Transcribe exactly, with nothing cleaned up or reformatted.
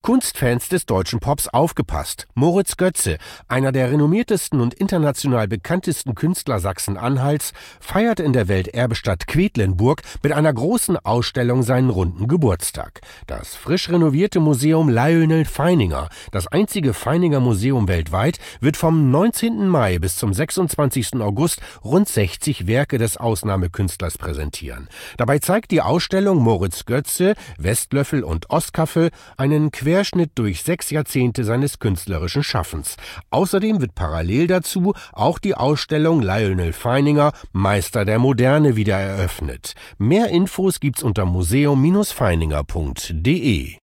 Kunstfans des deutschen Pops aufgepasst. Moritz Götze, einer der renommiertesten und international bekanntesten Künstler Sachsen-Anhalts, feiert in der Welterbestadt Quedlinburg mit einer großen Ausstellung seinen runden Geburtstag. Das frisch renovierte Museum Lionel Feininger, das einzige Feininger Museum weltweit, wird vom neunzehnten Mai bis zum sechsundzwanzigsten August rund sechzig Werke des Ausnahmekünstlers präsentieren. Dabei zeigt die Ausstellung Moritz Götze, Westlöffel und Ostkaffel einen Querschnitt durch sechs Jahrzehnte seines künstlerischen Schaffens. Außerdem wird parallel dazu auch die Ausstellung Lionel Feininger, Meister der Moderne, wieder eröffnet. Mehr Infos gibt's unter museum Bindestrich feininger punkt de.